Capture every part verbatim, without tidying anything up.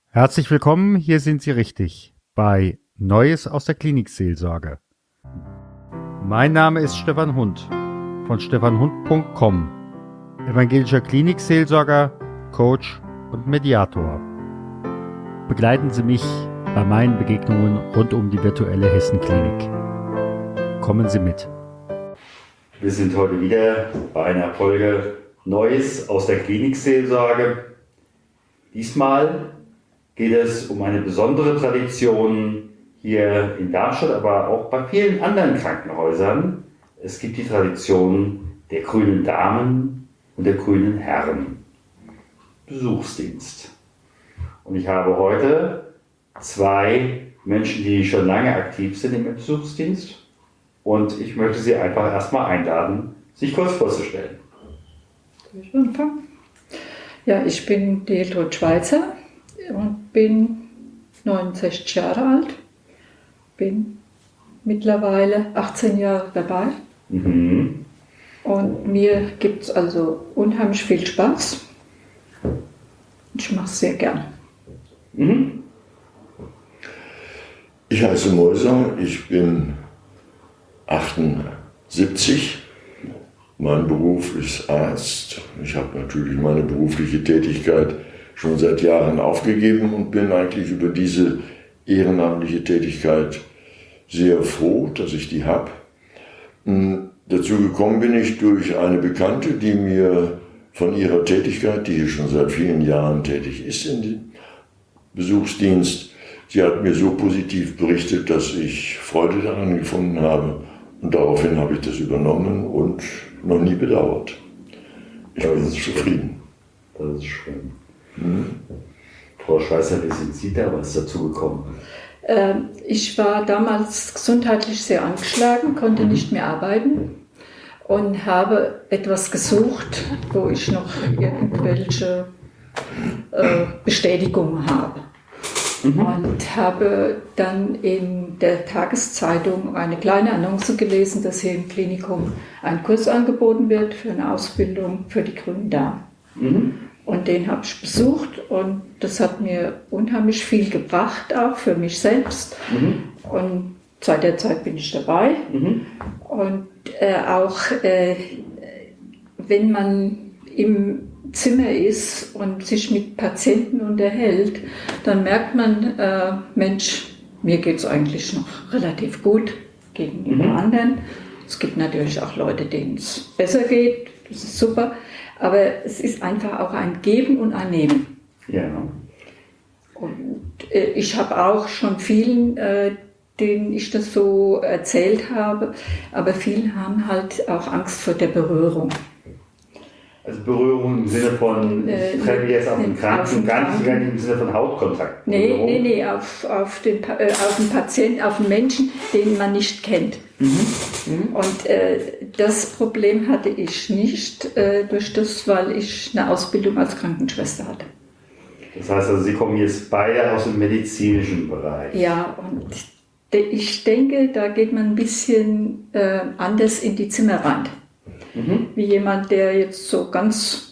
Herzlich willkommen, hier sind Sie richtig, bei Neues aus der Klinikseelsorge. Mein Name ist Stefan Hund von stefan hund punkt com, evangelischer Klinikseelsorger, Coach und Mediator. Begleiten Sie mich bei meinen Begegnungen rund um die virtuelle Hessen-Klinik. Kommen Sie mit. Wir sind heute wieder bei einer Folge Neues aus der Klinikseelsorge. Diesmal geht es um eine besondere Tradition hier in Darmstadt, aber auch bei vielen anderen Krankenhäusern. Es gibt die Tradition der grünen Damen und der grünen Herren. Besuchsdienst. Und ich habe heute zwei Menschen, die schon lange aktiv sind im Besuchsdienst. Und ich möchte Sie einfach erstmal einladen, sich kurz vorzustellen. Soll ich anfangen? Ja, ich bin Hiltrud Schweizer und bin neunundsechzig Jahre alt, bin mittlerweile achtzehn Jahre dabei. Mhm. Und mir gibt es also unheimlich viel Spaß. Ich mache es sehr gern. Mhm. Ich heiße Moiser, ich bin achtundsiebzig. Mein Beruf ist Arzt. Ich habe natürlich meine berufliche Tätigkeit schon seit Jahren aufgegeben und bin eigentlich über diese ehrenamtliche Tätigkeit sehr froh, dass ich die habe. Dazu gekommen bin ich durch eine Bekannte, die mir von ihrer Tätigkeit, die hier schon seit vielen Jahren tätig ist in dem Besuchsdienst, sie hat mir so positiv berichtet, dass ich Freude daran gefunden habe. Und daraufhin habe ich das übernommen und noch nie bedauert. Ich Das bin ist zufrieden. Das ist schön. Hm? Frau Schweizer, wie sind Sie da was dazu gekommen? Ähm, ich war damals gesundheitlich sehr angeschlagen, konnte nicht mehr arbeiten und habe etwas gesucht, wo ich noch irgendwelche äh, Bestätigungen habe. Mhm. Und habe dann in der Tageszeitung eine kleine Annonce gelesen, dass hier im Klinikum ein Kurs angeboten wird für eine Ausbildung für die grünen Damen. Mhm. Und den habe ich besucht und das hat mir unheimlich viel gebracht, auch für mich selbst. Mhm. Und seit der Zeit bin ich dabei. Mhm. Und äh, auch äh, wenn man im Zimmer ist und sich mit Patienten unterhält, dann merkt man, äh, Mensch, mir geht es eigentlich noch relativ gut gegenüber Mhm. anderen. Es gibt natürlich auch Leute, denen es besser geht, das ist super, aber es ist einfach auch ein Geben und ein Nehmen. Ja. Und äh, ich habe auch schon vielen, äh, denen ich das so erzählt habe, aber viele haben halt auch Angst vor der Berührung. Also Berührung im Sinne von, Äh, ich treffe jetzt auf den auf Kranken, den gar nicht Kranken. im Sinne von Hautkontakt. Nee, Berührung. nee, nee, auf, auf, den, Pa- äh, auf den Patienten, auf den Menschen, den man nicht kennt. Mhm. Und äh, das Problem hatte ich nicht, äh, durch das, weil ich eine Ausbildung als Krankenschwester hatte. Das heißt also, Sie kommen jetzt beide aus dem medizinischen Bereich. Ja, und de- ich denke, da geht man ein bisschen äh, anders in die Zimmer rein. Mhm. Wie jemand, der jetzt so ganz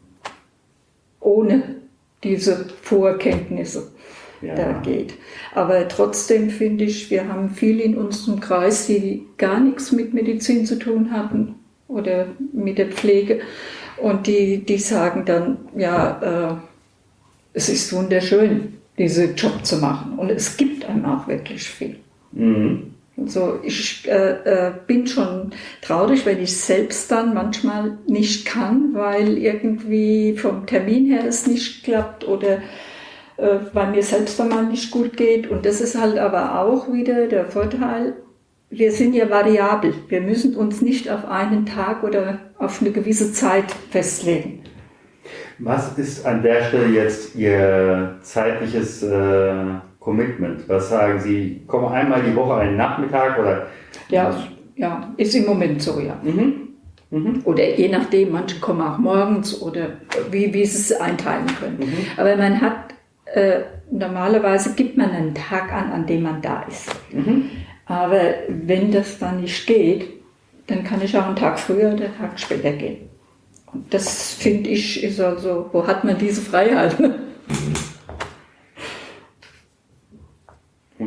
ohne diese Vorkenntnisse Ja. da geht. Aber trotzdem finde ich, wir haben viele in unserem Kreis, die gar nichts mit Medizin zu tun hatten oder mit der Pflege. Und die, die sagen dann, ja, äh, es ist wunderschön, diesen Job zu machen. Und es gibt einem auch wirklich viel. Mhm. Also ich äh, äh, bin schon traurig, wenn ich selbst dann manchmal nicht kann, weil irgendwie vom Termin her es nicht klappt oder äh, weil mir selbst einmal nicht gut geht. Und das ist halt aber auch wieder der Vorteil, wir sind ja variabel. Wir müssen uns nicht auf einen Tag oder auf eine gewisse Zeit festlegen. Was ist an der Stelle jetzt Ihr zeitliches äh, Commitment? Was sagen Sie? Kommen einmal die Woche einen Nachmittag oder? Ja, ja, ist im Moment so, ja. Mhm. Mhm. Oder je nachdem, manche kommen auch morgens oder wie, wie sie es einteilen können. Mhm. Aber man hat, äh, normalerweise gibt man einen Tag an, an dem man da ist. Mhm. Aber wenn das dann nicht geht, dann kann ich auch einen Tag früher oder einen Tag später gehen. Und das finde ich, ist also, wo hat man diese Freiheit?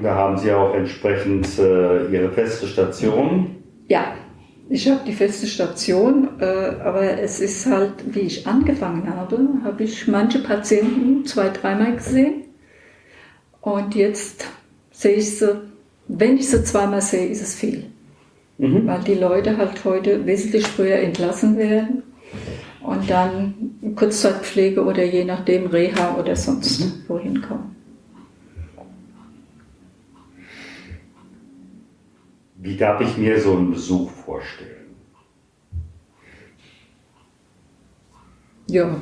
da haben Sie auch entsprechend äh, Ihre feste Station. Ja, ich habe die feste Station, äh, aber es ist halt, wie ich angefangen habe, habe ich manche Patienten zwei, dreimal gesehen. Und jetzt sehe ich sie, wenn ich sie zweimal sehe, ist es viel. Mhm. Weil die Leute halt heute wesentlich früher entlassen werden und dann Kurzzeitpflege oder je nachdem Reha oder sonst mhm. wohin kommen. Wie darf ich mir so einen Besuch vorstellen? Ja.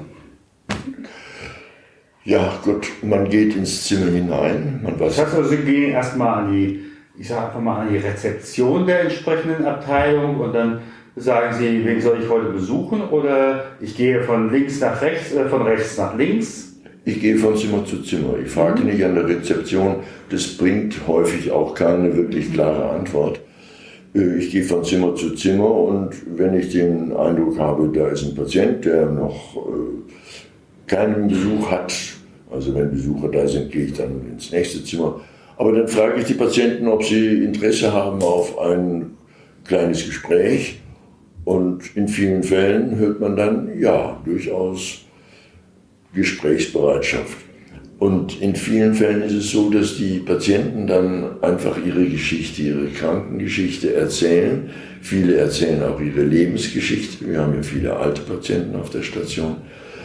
Ja, gut, man geht ins Zimmer hinein. Man weiß, das heißt also, Sie gehen erstmal an die, ich sage einfach mal, an die Rezeption der entsprechenden Abteilung und dann sagen Sie, wen soll ich heute besuchen? Oder ich gehe von links nach rechts, äh, von rechts nach links? Ich gehe von Zimmer zu Zimmer. Ich frage nicht an der Rezeption. Das bringt häufig auch keine wirklich klare Antwort. Ich gehe von Zimmer zu Zimmer und wenn ich den Eindruck habe, da ist ein Patient, der noch äh, keinen Besuch hat, also wenn Besucher da sind, gehe ich dann ins nächste Zimmer. Aber dann frage ich die Patienten, ob sie Interesse haben auf ein kleines Gespräch. Und in vielen Fällen hört man dann, ja, durchaus Gesprächsbereitschaft. Und in vielen Fällen ist es so, dass die Patienten dann einfach ihre Geschichte, ihre Krankengeschichte erzählen. Viele erzählen auch ihre Lebensgeschichte. Wir haben ja viele alte Patienten auf der Station.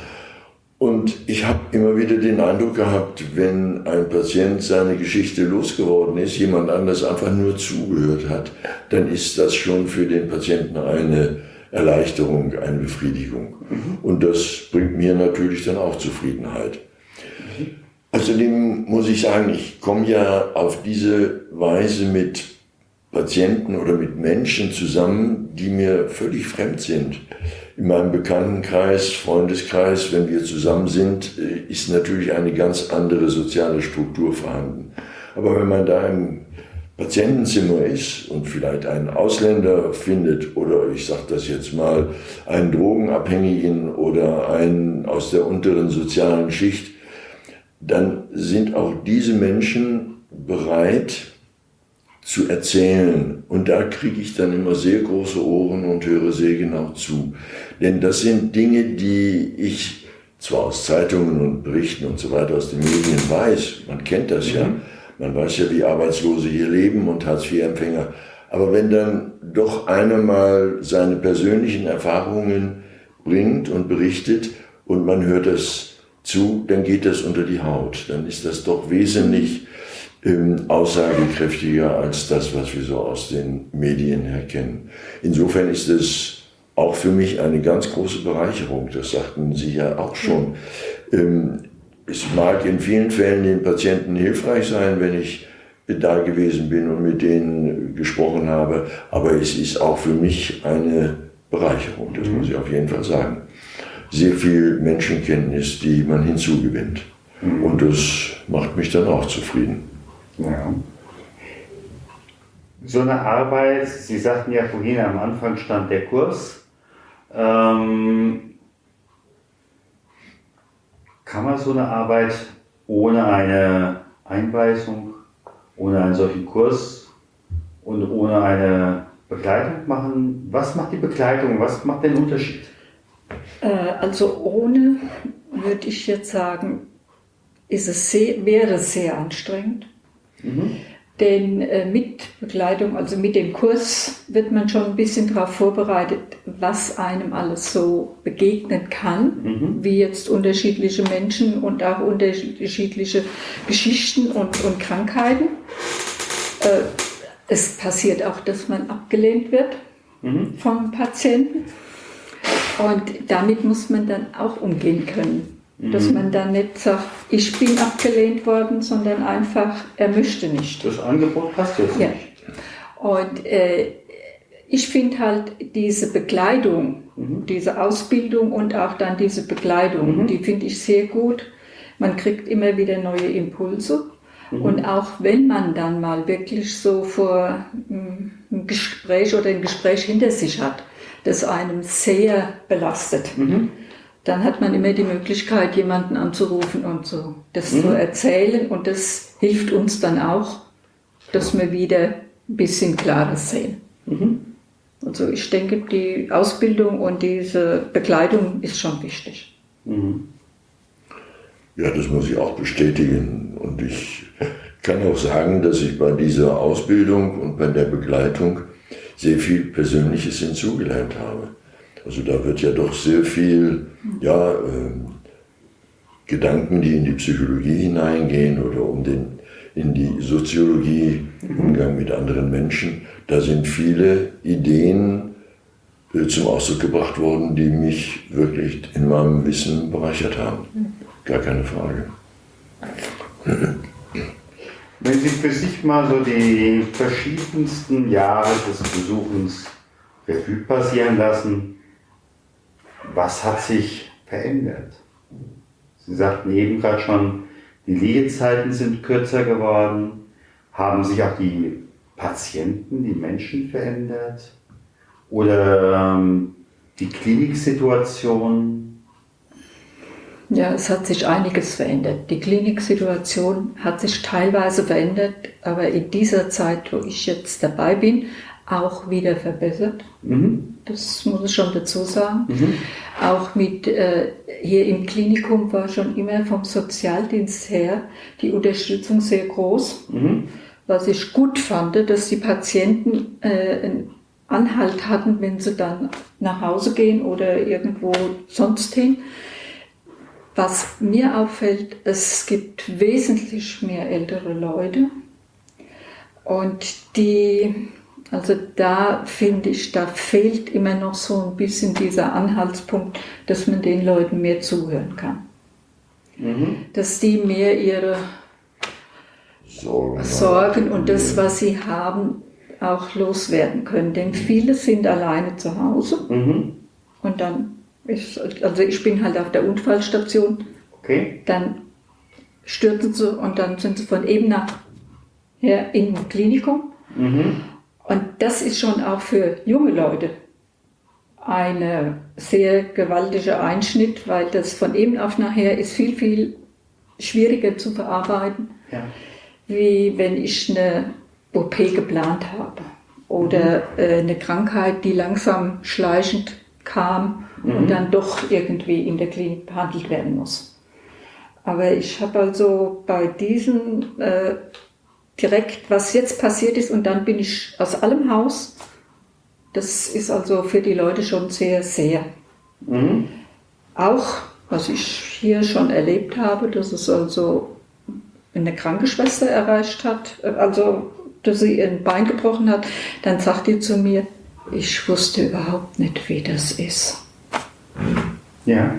Und ich habe immer wieder den Eindruck gehabt, wenn ein Patient seine Geschichte losgeworden ist, jemand anders einfach nur zugehört hat, dann ist das schon für den Patienten eine Erleichterung, eine Befriedigung. Mhm. Und das bringt mir natürlich dann auch Zufriedenheit. Mhm. Außerdem muss ich sagen, ich komme ja auf diese Weise mit Patienten oder mit Menschen zusammen, die mir völlig fremd sind. In meinem Bekanntenkreis, Freundeskreis, wenn wir zusammen sind, ist natürlich eine ganz andere soziale Struktur vorhanden. Aber wenn man da im Patientenzimmer ist und vielleicht einen Ausländer findet oder ich sage das jetzt mal, einen Drogenabhängigen oder einen aus der unteren sozialen Schicht, dann sind auch diese Menschen bereit zu erzählen. Und da kriege ich dann immer sehr große Ohren und höre sehr genau zu. Denn das sind Dinge, die ich zwar aus Zeitungen und Berichten und so weiter aus den Medien weiß, man kennt das ja, man weiß ja, wie Arbeitslose hier leben und Hartz vier Empfänger. Aber wenn dann doch einer mal seine persönlichen Erfahrungen bringt und berichtet und man hört das zu, dann geht das unter die Haut. Dann ist das doch wesentlich ähm, aussagekräftiger als das, was wir so aus den Medien her kennen. Insofern ist es auch für mich eine ganz große Bereicherung. Das sagten Sie ja auch schon. Ähm, es mag in vielen Fällen den Patienten hilfreich sein, wenn ich da gewesen bin und mit denen gesprochen habe, aber es ist auch für mich eine Bereicherung, das muss ich auf jeden Fall sagen. Sehr viel Menschenkenntnis, die man hinzugewinnt. Mhm. Und das macht mich dann auch zufrieden. Ja. So eine Arbeit, Sie sagten ja vorhin, am Anfang stand der Kurs. Ähm, kann man so eine Arbeit ohne eine Einweisung, ohne einen solchen Kurs und ohne eine Begleitung machen? Was macht die Begleitung? Was macht den Unterschied? Also ohne, würde ich jetzt sagen, ist es sehr, wäre es sehr anstrengend. Mhm. Denn äh, mit Begleitung, also mit dem Kurs, wird man schon ein bisschen darauf vorbereitet, was einem alles so begegnen kann, mhm. wie jetzt unterschiedliche Menschen und auch unterschiedliche Geschichten und, und Krankheiten. Äh, es passiert auch, dass man abgelehnt wird mhm. vom Patienten. Und damit muss man dann auch umgehen können, mhm. dass man dann nicht sagt, ich bin abgelehnt worden, sondern einfach, er möchte nicht. Das Angebot passt jetzt ja. nicht. Und äh, ich finde halt diese Begleitung, mhm. diese Ausbildung und auch dann diese Begleitung, mhm. die finde ich sehr gut. Man kriegt immer wieder neue Impulse. Mhm. Und auch wenn man dann mal wirklich so vor ein Gespräch oder ein Gespräch hinter sich hat, das einem sehr belastet, mhm. dann hat man immer die Möglichkeit, jemanden anzurufen und so das mhm. zu erzählen. Und das hilft uns dann auch, dass wir wieder ein bisschen Klares sehen. Mhm. Also ich denke, die Ausbildung und diese Begleitung ist schon wichtig. Mhm. Ja, das muss ich auch bestätigen. Und ich kann auch sagen, dass ich bei dieser Ausbildung und bei der Begleitung sehr viel Persönliches hinzugelernt habe. Also da wird ja doch sehr viel, ja, äh, Gedanken, die in die Psychologie hineingehen oder um den, in die Soziologie, Umgang mit anderen Menschen. Da sind viele Ideen äh, zum Ausdruck gebracht worden, die mich wirklich in meinem Wissen bereichert haben. Gar keine Frage. Wenn Sie für sich mal so die verschiedensten Jahre des Besuchens Revue passieren lassen, was hat sich verändert? Sie sagten eben gerade schon, die Liegezeiten sind kürzer geworden. Haben sich auch die Patienten, die Menschen verändert? Oder ähm, die Kliniksituation? Ja, es hat sich einiges verändert. Die Kliniksituation hat sich teilweise verändert, aber in dieser Zeit, wo ich jetzt dabei bin, auch wieder verbessert. Mhm. Das muss ich schon dazu sagen. Mhm. Auch mit, äh, hier im Klinikum war schon immer vom Sozialdienst her die Unterstützung sehr groß. Mhm. Was ich gut fand, dass die Patienten äh, einen Anhalt hatten, wenn sie dann nach Hause gehen oder irgendwo sonst hin. Was mir auffällt, es gibt wesentlich mehr ältere Leute und die, also da finde ich, da fehlt immer noch so ein bisschen dieser Anhaltspunkt, dass man den Leuten mehr zuhören kann. Mhm. Dass die mehr ihre Sorgen, Sorgen und das, was sie haben, auch loswerden können. Denn viele sind alleine zu Hause Mhm. und dann ist, also ich bin halt auf der Unfallstation, Okay. dann stürzen sie und dann sind sie von eben nachher im Klinikum. Mhm. Und das ist schon auch für junge Leute ein sehr gewaltiger Einschnitt, weil das von eben auf nachher ist viel, viel schwieriger zu verarbeiten, Ja. wie wenn ich eine O P geplant habe oder äh, eine Krankheit, die langsam schleichend kam Mhm. und dann doch irgendwie in der Klinik behandelt werden muss. Aber ich habe also bei diesen äh, direkt, was jetzt passiert ist und dann bin ich aus allem Haus, das ist also für die Leute schon sehr, sehr. Mhm. Auch, was ich hier schon erlebt habe, dass es also eine Krankenschwester erreicht hat, also dass sie ihr Bein gebrochen hat, dann sagt die zu mir, ich wusste überhaupt nicht, wie das ist. Ja.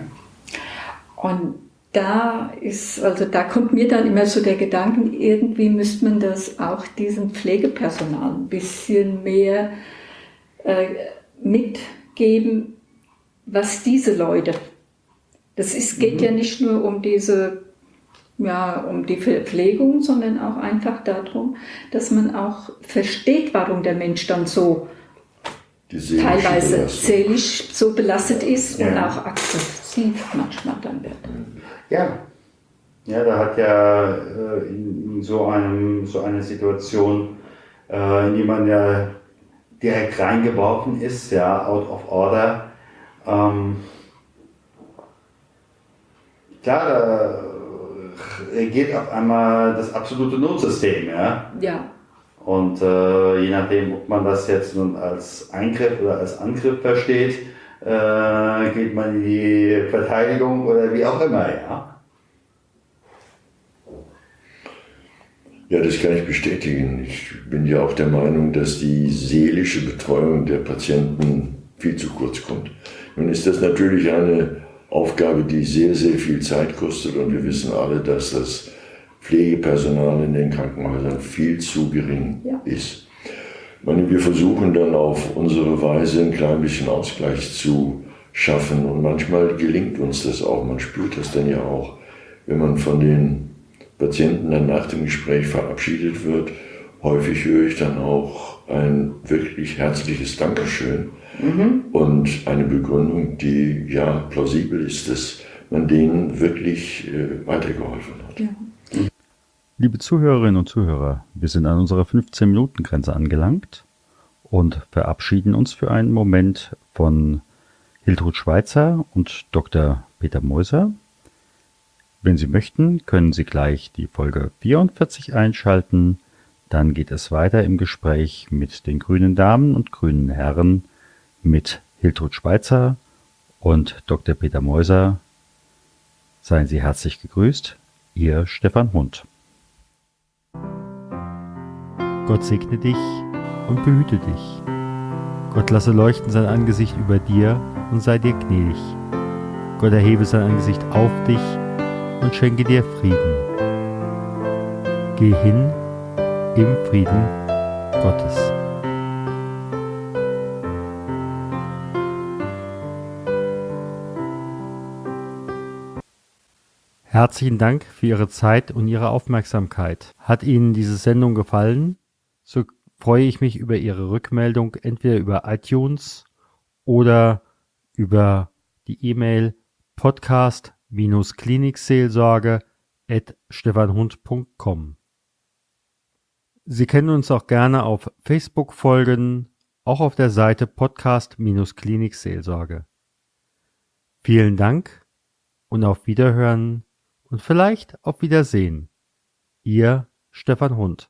Und da ist, also da kommt mir dann immer so der Gedanke, irgendwie müsste man das auch diesem Pflegepersonal ein bisschen mehr äh, mitgeben, was diese Leute, das ist, geht Mhm. ja nicht nur um diese, ja, um die Verpflegung, sondern auch einfach darum, dass man auch versteht, warum der Mensch dann so die seelische teilweise Belastung. seelisch so belastet ist und Ja. auch aggressiv manchmal dann wird. Ja. Ja, da hat ja äh, in, in so, einem, so einer Situation, äh, in die man ja direkt reingeworfen ist, ja, out of order. Ähm, klar, da reagiert auf einmal das absolute Notsystem, ja. Ja. Und äh, je nachdem, ob man das jetzt nun als Eingriff oder als Angriff versteht, äh, geht man in die Verteidigung oder wie auch immer, ja. Ja, das kann ich bestätigen. Ich bin ja auch der Meinung, dass die seelische Betreuung der Patienten viel zu kurz kommt. Nun ist das natürlich eine Aufgabe, die sehr, sehr viel Zeit kostet und wir wissen alle, dass das Pflegepersonal in den Krankenhäusern viel zu gering Ja. ist. Ich meine, wir versuchen dann auf unsere Weise ein klein bisschen Ausgleich zu schaffen und manchmal gelingt uns das auch. Man spürt das dann ja auch, wenn man von den Patienten dann nach dem Gespräch verabschiedet wird. Häufig höre ich dann auch ein wirklich herzliches Dankeschön Mhm. und eine Begründung, die ja plausibel ist, dass man denen wirklich äh, weitergeholfen hat. Ja. Liebe Zuhörerinnen und Zuhörer, wir sind an unserer fünfzehn-Minuten-Grenze angelangt und verabschieden uns für einen Moment von Hiltrud Schweitzer und Doktor Peter Meuser. Wenn Sie möchten, können Sie gleich die Folge vierundvierzig einschalten. Dann geht es weiter im Gespräch mit den grünen Damen und grünen Herren, mit Hiltrud Schweitzer und Doktor Peter Meuser. Seien Sie herzlich gegrüßt, Ihr Stefan Hund. Gott segne dich und behüte dich. Gott lasse leuchten sein Angesicht über dir und sei dir gnädig. Gott erhebe sein Angesicht auf dich und schenke dir Frieden. Geh hin im Frieden Gottes. Herzlichen Dank für Ihre Zeit und Ihre Aufmerksamkeit. Hat Ihnen diese Sendung gefallen? So freue ich mich über Ihre Rückmeldung, entweder über iTunes oder über die E-Mail podcast klinikseelsorge at stefanhund punkt com. Sie können uns auch gerne auf Facebook folgen, auch auf der Seite podcast klinikseelsorge. Vielen Dank und auf Wiederhören und vielleicht auf Wiedersehen. Ihr Stefan Hund.